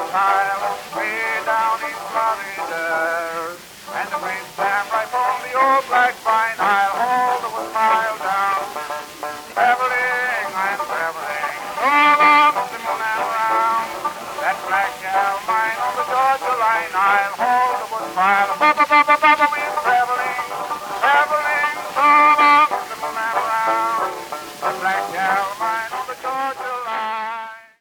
tile, way down in Florida. And the great Sam right from the old black vine, I'll hold the smile down. Traveling, I'm traveling, all up the moon and around. That black gal mine on the Georgia line, I'll hold the wood pile.